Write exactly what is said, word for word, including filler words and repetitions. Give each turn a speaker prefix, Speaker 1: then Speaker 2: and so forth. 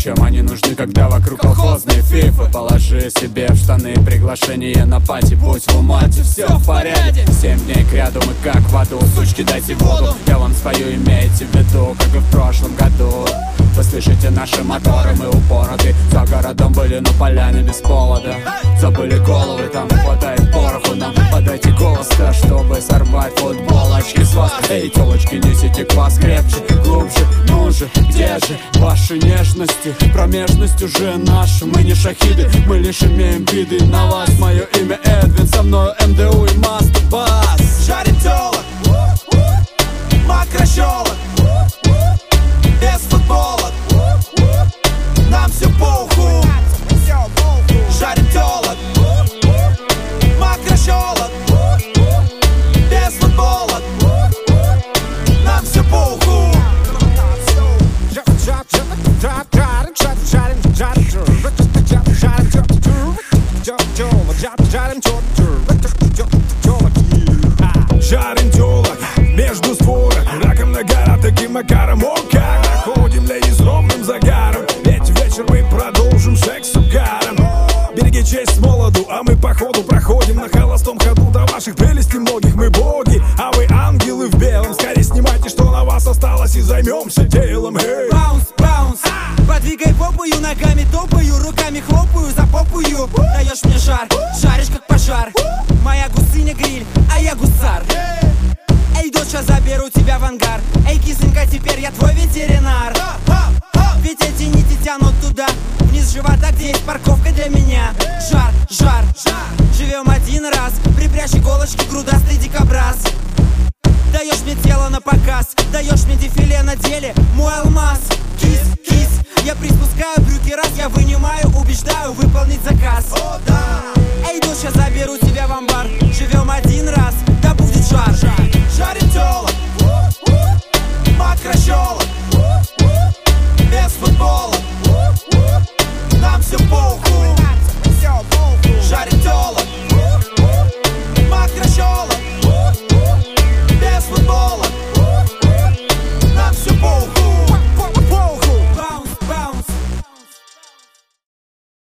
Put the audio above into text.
Speaker 1: Чем они нужны, когда вокруг колхозные фифы? Положи себе в штаны приглашение на пати, будь в умате, все в порядке. Семь дней кряду мы как в аду, сучки, дайте воду. Я вам спою, имейте в виду, как и в прошлом году. Вы слышите наши моторы, мы упороты. За городом были на поляне без повода. Забыли головы, там хватает пороху. Нам подайте голос-то, чтобы сорвать футболочки с вас. Эй, телочки, несите квас крепче, глубже. Ну же, где же ваши нежности? Промежность уже наша, мы не шахиды, мы лишь имеем виды на вас. Мое имя Эдвин, со мною эм дэ у и Мастер-бас.
Speaker 2: Жарит телок, макрощелок, без футболок, нам все похуй. Жарит телок, макрощелок, без футболок, нам все похуй.
Speaker 3: Жарим телок между створок, раком нагара, таким макаром. О, как находим леди с ровным загаром. Ведь вечер мы продолжим секс с угаром. Береги честь с молоду, а мы по ходу проходим на холостом ходу до ваших прелестей многих. Мы боги, а вы ангелы в белом. Скорее снимайте, что на вас осталось, и займемся делом. Hey.
Speaker 2: Баунс, баунс, подвигай попою, ногами топаю, руками хлопаю, запопую. Даешь мне жар, жаришь как пожар. Моя гусыня гриль, а я гусар. Эй, доча, заберу тебя в ангар. Эй, кисонька, теперь я твой ветеринар. Ведь эти нити тянут туда, вниз живота, где есть парковка для меня. Жар, жар, жар. Живем один раз, припрячь иголочки, грудастый дикобраз. Даешь мне тело на показ, даешь мне дефиле на деле, мой алмаз. Кис, кис, я приспускаю брюки раз, я вынимаю, убеждаю выполнить заказ. Эй, доча, заберу тебя в амбар. Живем один раз, да будет жар. Жарит телок, макрощелок, без футбола.